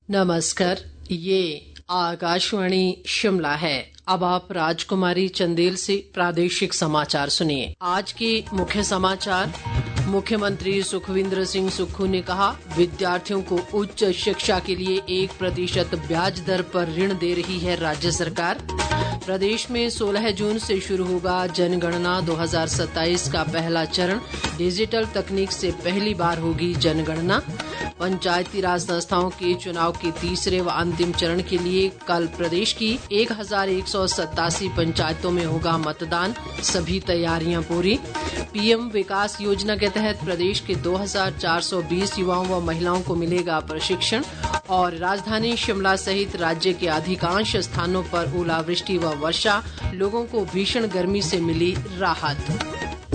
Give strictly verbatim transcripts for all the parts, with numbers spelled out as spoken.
नमस्कार, ये आकाशवाणी शिमला है। अब आप राजकुमारी चंदेल से प्रादेशिक समाचार सुनिए। आज के मुख्य समाचार। मुख्यमंत्री सुखविंदर सिंह सुक्खू ने कहा, विद्यार्थियों को उच्च शिक्षा के लिए एक प्रतिशत ब्याज दर पर ऋण दे रही है राज्य सरकार। प्रदेश में सोलह जून से शुरू होगा जनगणना दो हज़ार सत्ताईस का पहला चरण। डिजिटल तकनीक से पहली बार होगी जनगणना। पंचायती राज संस्थाओं के चुनाव के तीसरे व अंतिम चरण के लिए कल प्रदेश की एक हजार एक सौ सत्तासी पंचायतों में होगा मतदान। सभी तैयारियां पूरी। पीएम विकास योजना के तहत प्रदेश के दो हज़ार चार सौ बीस युवाओं व महिलाओं को मिलेगा प्रशिक्षण। और राजधानी शिमला सहित राज्य के अधिकांश स्थानों पर ओलावृष्टि व वर्षा, लोगों को भीषण गर्मी से मिली राहत।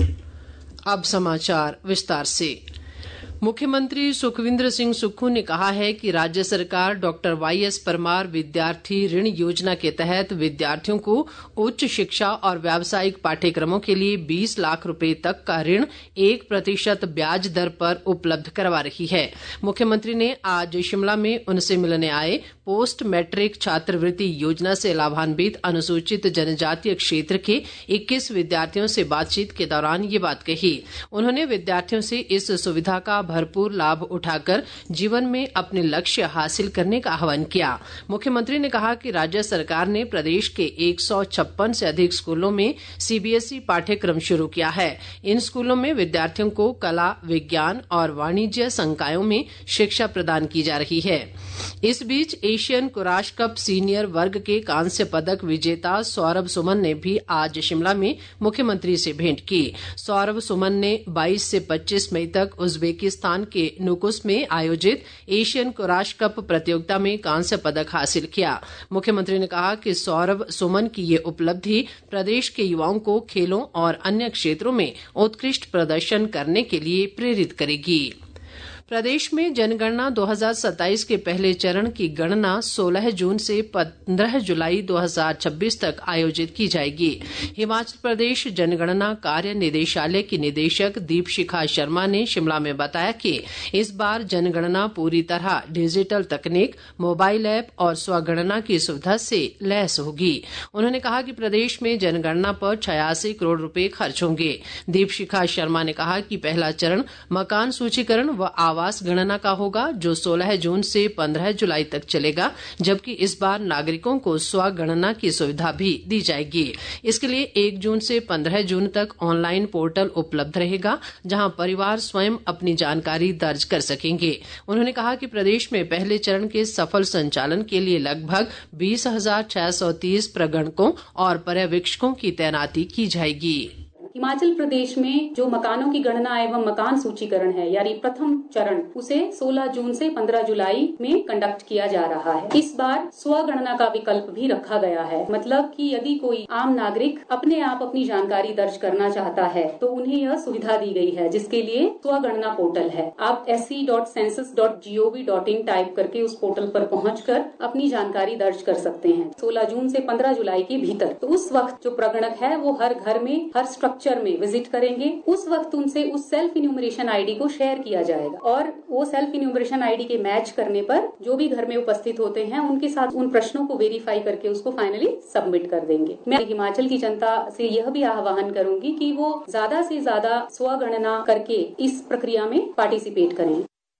अब समाचार विस्तार से। मुख्यमंत्री सुखविंदर सिंह सुक्खू ने कहा है कि राज्य सरकार डॉक्टर वाई एस परमार विद्यार्थी ऋण योजना के तहत विद्यार्थियों को उच्च शिक्षा और व्यावसायिक पाठ्यक्रमों के लिए बीस लाख रुपए तक का ऋण एक प्रतिशत ब्याज दर पर उपलब्ध करवा रही है। मुख्यमंत्री ने आज शिमला में उनसे मिलने आए पोस्ट मैट्रिक छात्रवृत्ति योजना से लाभान्वित अनुसूचित जनजातीय क्षेत्र के इक्कीस विद्यार्थियों से बातचीत के दौरान ये बात कही। उन्होंने विद्यार्थियों से इस सुविधा का भरपूर लाभ उठाकर जीवन में अपने लक्ष्य हासिल करने का आह्वान किया। मुख्यमंत्री ने कहा कि राज्य सरकार ने प्रदेश के एक सौ छप्पन से अधिक स्कूलों में सीबीएसई पाठ्यक्रम शुरू किया है। इन स्कूलों में विद्यार्थियों को कला, विज्ञान और वाणिज्य संकायों में शिक्षा प्रदान की जा रही है। इस बीच एशियन कुराश कप सीनियर वर्ग के कांस्य पदक विजेता सौरभ सुमन ने भी आज शिमला में मुख्यमंत्री से भेंट की। सौरभ सुमन ने बाईस से पच्चीस मई तक उज्बेकिस्तान के नुकुस में आयोजित एशियन कुराश कप प्रतियोगिता में कांस्य पदक हासिल किया। मुख्यमंत्री ने कहा कि सौरभ सुमन की ये उपलब्धि प्रदेश के युवाओं को खेलों और अन्य क्षेत्रों में उत्कृष्ट प्रदर्शन करने के लिए प्रेरित करेगी। प्रदेश में जनगणना दो हज़ार सत्ताईस के पहले चरण की गणना सोलह जून से पंद्रह जुलाई दो हज़ार छब्बीस तक आयोजित की जाएगी। हिमाचल प्रदेश जनगणना कार्य निदेशालय की निदेशक दीपशिखा शर्मा ने शिमला में बताया कि इस बार जनगणना पूरी तरह डिजिटल तकनीक, मोबाइल ऐप और स्वगणना की सुविधा से लैस होगी। उन्होंने कहा कि प्रदेश में जनगणना पर छियासी करोड़ रुपए खर्च होंगे। दीपशिखा शर्मा ने कहा कि पहला चरण मकान सूचीकरण व आवास गणना का होगा, जो सोलह जून से पंद्रह जुलाई तक चलेगा, जबकि इस बार नागरिकों को स्वगणना की सुविधा भी दी जाएगी। इसके लिए एक जून से पंद्रह जून तक ऑनलाइन पोर्टल उपलब्ध रहेगा, जहां परिवार स्वयं अपनी जानकारी दर्ज कर सकेंगे। उन्होंने कहा कि प्रदेश में पहले चरण के सफल संचालन के लिए लगभग बीस हजार छह सौ तीस प्रगणकों और पर्यवेक्षकों की तैनाती की जाएगी। हिमाचल प्रदेश में जो मकानों की गणना एवं मकान सूचीकरण है, यानी प्रथम चरण, उसे सोलह जून से पंद्रह जुलाई में कंडक्ट किया जा रहा है। इस बार स्वगणना का विकल्प भी रखा गया है, मतलब कि यदि कोई आम नागरिक अपने आप अपनी जानकारी दर्ज करना चाहता है तो उन्हें यह सुविधा दी गई है, जिसके लिए स्वगणना पोर्टल है। आप S C dot census dot G O V dot in type करके उस पोर्टल पर पहुंचकर अपनी जानकारी दर्ज कर सकते हैं सोलह जून से पंद्रह जुलाई के भीतर। तो उस वक्त जो प्रगणक है वो हर घर में, हर स्ट्रक्चर में विजिट करेंगे। उस वक्त उनसे उस सेल्फ इन्यूमरेशन आईडी को शेयर किया जाएगा और वो सेल्फ इन्यूमरेशन आईडी के मैच करने पर जो भी घर में उपस्थित होते हैं उनके साथ उन प्रश्नों को वेरीफाई करके उसको फाइनली सबमिट कर देंगे। मैं हिमाचल की जनता से यह भी आह्वान करूंगी कि वो ज्यादा से ज्यादा स्वगणना करके इस प्रक्रिया में पार्टिसिपेट करें।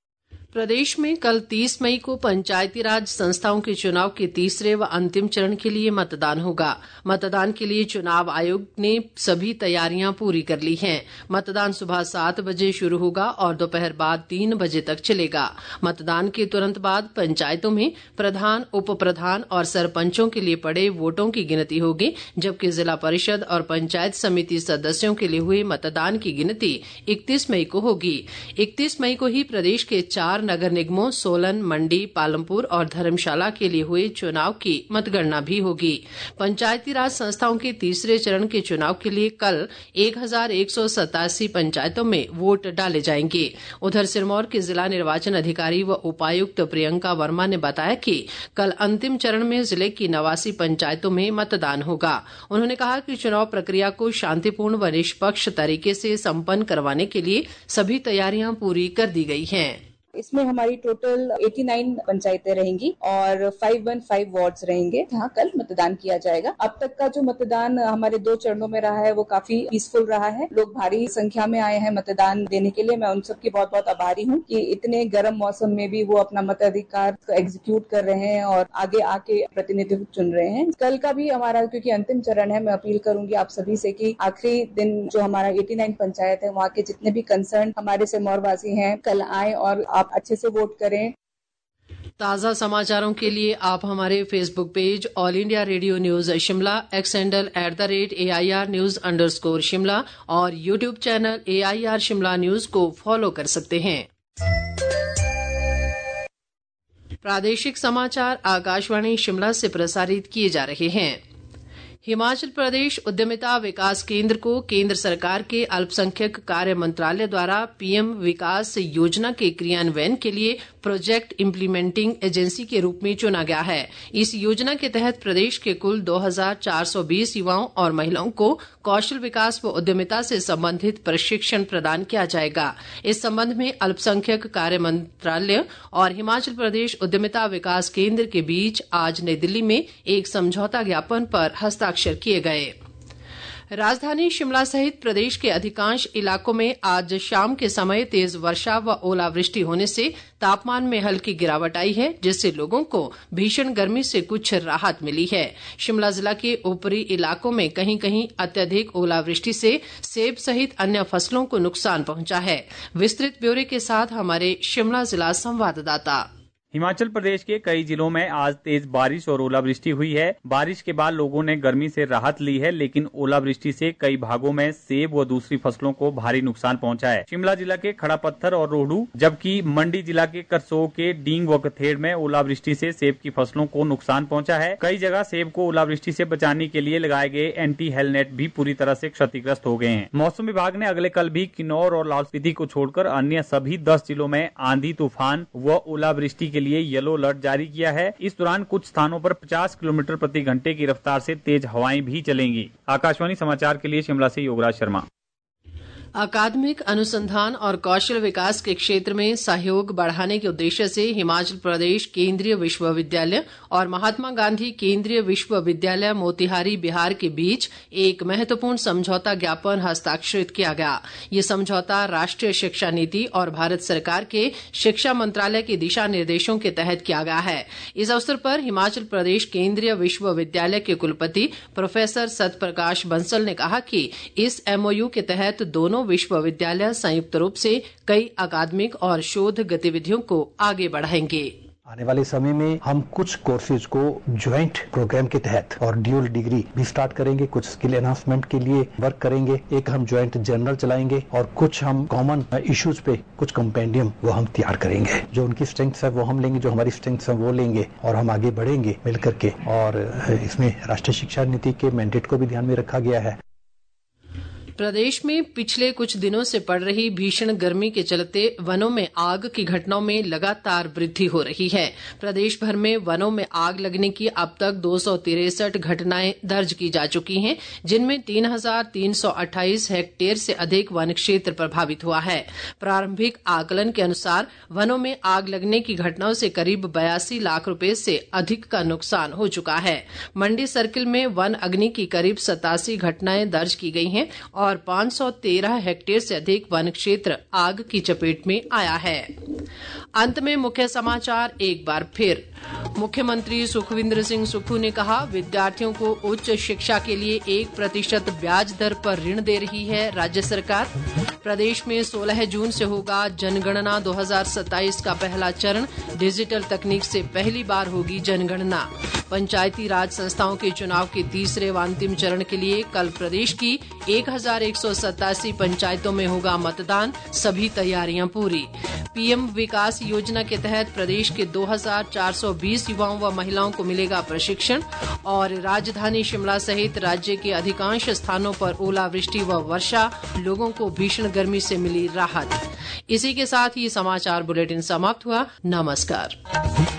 प्रदेश में कल तीस मई को पंचायती राज संस्थाओं के चुनाव के तीसरे व अंतिम चरण के लिए मतदान होगा। मतदान के लिए चुनाव आयोग ने सभी तैयारियां पूरी कर ली हैं। मतदान सुबह सात बजे शुरू होगा और दोपहर बाद तीन बजे तक चलेगा। मतदान के तुरंत बाद पंचायतों में प्रधान, उप प्रधान और सरपंचों के लिए पड़े वोटों की गिनती होगी, जबकि जिला परिषद और पंचायत समिति सदस्यों के लिए हुए मतदान की गिनती इकतीस मई को होगी। इकतीस मई को ही प्रदेश के चार नगर निगमों सोलन, मंडी, पालमपुर और धर्मशाला के लिए हुए चुनाव की मतगणना भी होगी। पंचायती राज संस्थाओं के तीसरे चरण के चुनाव के लिए कल एक हजार एक सौ सतासी पंचायतों में वोट डाले जाएंगे। उधर सिरमौर के जिला निर्वाचन अधिकारी व उपायुक्त प्रियंका वर्मा ने बताया कि कल अंतिम चरण में जिले की नवासी पंचायतों में मतदान होगा। उन्होंने कहा कि चुनाव प्रक्रिया को शांतिपूर्ण व निष्पक्ष तरीके से संपन्न करवाने के लिए सभी तैयारियां पूरी कर दी गई हैं। इसमें हमारी टोटल नवासी पंचायतें रहेंगी और पाँच सौ पंद्रह वार्ड्स रहेंगे जहां कल मतदान किया जाएगा। अब तक का जो मतदान हमारे दो चरणों में रहा है वो काफी पीसफुल रहा है। लोग भारी संख्या में आए हैं मतदान देने के लिए। मैं उन सबकी बहुत बहुत आभारी हूं कि इतने गर्म मौसम में भी वो अपना मताधिकार एग्जीक्यूट कर रहे हैं और आगे आके प्रतिनिधित्व चुन रहे हैं। कल का भी हमारा क्योंकि अंतिम चरण है, मैं अपील करूंगी आप सभी से कि आखिरी दिन जो हमारा नवासी पंचायत है वहां के जितने भी कंसर्न हमारे सिरमौरवासी हैं कल आए और आप अच्छे से वोट करें। ताज़ा समाचारों के लिए आप हमारे Facebook page All India Radio News Shimla, X handle at the rate A I R news underscore Shimla शिमला और YouTube channel A I R Shimla news को फॉलो कर सकते हैं। प्रादेशिक समाचार आकाशवाणी शिमला से प्रसारित किए जा रहे हैं। हिमाचल प्रदेश उद्यमिता विकास केंद्र को केंद्र सरकार के अल्पसंख्यक कार्य मंत्रालय द्वारा पीएम विकास योजना के क्रियान्वयन के लिए प्रोजेक्ट इम्प्लीमेंटिंग एजेंसी के रूप में चुना गया है। इस योजना के तहत प्रदेश के कुल दो हज़ार चार सौ बीस युवाओं और महिलाओं को कौशल विकास व उद्यमिता से संबंधित प्रशिक्षण प्रदान किया जाएगा। इस संबंध में अल्पसंख्यक कार्य मंत्रालय और हिमाचल प्रदेश उद्यमिता विकास केंद्र के बीच आज नई दिल्ली में एक समझौता ज्ञापन पर हस्ताक्षर किए गए। राजधानी शिमला सहित प्रदेश के अधिकांश इलाकों में आज शाम के समय तेज वर्षा व ओलावृष्टि होने से तापमान में हल्की गिरावट आई है, जिससे लोगों को भीषण गर्मी से कुछ राहत मिली है। शिमला जिला के ऊपरी इलाकों में कहीं कहीं अत्यधिक ओलावृष्टि से सेब सहित अन्य फसलों को नुकसान पहुंचा है। विस्तृत ब्यौरे के साथ हमारे शिमला जिला संवाददाता। हिमाचल प्रदेश के कई जिलों में आज तेज बारिश और ओलावृष्टि हुई है। बारिश के बाद लोगों ने गर्मी से राहत ली है, लेकिन ओलावृष्टि से कई भागों में सेब व दूसरी फसलों को भारी नुकसान पहुंचा है। शिमला जिला के खड़ा पत्थर और रोहडू जबकि मंडी जिला के करसोग के डींग व कथेड़ में ओलावृष्टि से सेब की फसलों को नुकसान पहुंचा है। कई जगह सेब को ओलावृष्टि से बचाने के लिए लगाए गए एंटी हेल नेट भी पूरी तरह से क्षतिग्रस्त हो गए हैं। मौसम विभाग ने अगले कल भी किन्नौर और लाहौल स्पीति को छोड़कर अन्य सभी दस जिलों में आंधी तूफान व ओलावृष्टि के लिए येलो अलर्ट जारी किया है। इस दौरान कुछ स्थानों पर पचास किलोमीटर प्रति घंटे की रफ्तार से तेज हवाएं भी चलेंगी। आकाशवाणी समाचार के लिए शिमला से योगराज शर्मा। अकादमिक अनुसंधान और कौशल विकास के क्षेत्र में सहयोग बढ़ाने के उद्देश्य से हिमाचल प्रदेश केंद्रीय विश्वविद्यालय और महात्मा गांधी केंद्रीय विश्वविद्यालय मोतिहारी बिहार के बीच एक महत्वपूर्ण समझौता ज्ञापन हस्ताक्षरित किया गया। ये समझौता राष्ट्रीय शिक्षा नीति और भारत सरकार के शिक्षा मंत्रालय के दिशा निर्देशों के तहत किया गया है। इस अवसर पर हिमाचल प्रदेश केंद्रीय विश्वविद्यालय के कुलपति प्रोफेसर सतप्रकाश बंसल ने कहा कि इस एमओयू के तहत दोनों विश्वविद्यालय संयुक्त रूप से कई अकादमिक और शोध गतिविधियों को आगे बढ़ाएंगे। आने वाले समय में हम कुछ कोर्सेज को ज्वाइंट प्रोग्राम के तहत और ड्यूल डिग्री भी स्टार्ट करेंगे। कुछ स्किल एनहांसमेंट के लिए वर्क करेंगे। एक हम ज्वाइंट जर्नल चलाएंगे और कुछ हम कॉमन इश्यूज पे कुछ कंपेंडियम वो हम तैयार करेंगे। जो उनकी स्ट्रेंथ्स है वो हम लेंगे, जो हमारी स्ट्रेंथ्स है वो लेंगे और हम आगे बढ़ेंगे मिलकर के। और इसमें राष्ट्रीय शिक्षा नीति के मैंडेट को भी ध्यान में रखा गया है। प्रदेश में पिछले कुछ दिनों से पड़ रही भीषण गर्मी के चलते वनों में आग की घटनाओं में लगातार वृद्धि हो रही है। प्रदेश भर में वनों में आग लगने की अब तक दो सौ तिरसठ घटनाएं दर्ज की जा चुकी हैं, जिनमें तीन हजार तीन सौ अट्ठाईस हेक्टेयर से अधिक वन क्षेत्र प्रभावित हुआ है। प्रारंभिक आकलन के अनुसार वनों में आग लगने की घटनाओं से करीब बयासी लाख रुपए से अधिक का नुकसान हो चुका है। मंडी सर्किल में वन अग्नि की करीब सतासी घटनाएं दर्ज की गई हैं और पांच सौ तेरह हेक्टेयर से अधिक वन क्षेत्र आग की चपेट में आया है। अंत में मुख्य समाचार एक बार फिर। मुख्यमंत्री सुखविंदर सिंह सुक्खू ने कहा, विद्यार्थियों को उच्च शिक्षा के लिए एक प्रतिशत ब्याज दर पर ऋण दे रही है राज्य सरकार। प्रदेश में सोलह जून से होगा जनगणना दो हज़ार सत्ताईस का पहला चरण। डिजिटल तकनीक से पहली बार होगी जनगणना। पंचायती राज संस्थाओं के चुनाव के तीसरे व अंतिम चरण के लिए कल प्रदेश की एक हजार एक सौ सतासी पंचायतों में होगा मतदान। सभी तैयारियां पूरी। पीएम विकास योजना के तहत प्रदेश के दो हज़ार चार सौ बीस युवाओं व महिलाओं को मिलेगा प्रशिक्षण। और राजधानी शिमला सहित राज्य के अधिकांश स्थानों पर ओलावृष्टि व वर्षा, लोगों को भीषण गर्मी से मिली राहत। इसी के साथ ही समाचार बुलेटिन समाप्त हुआ। नमस्कार।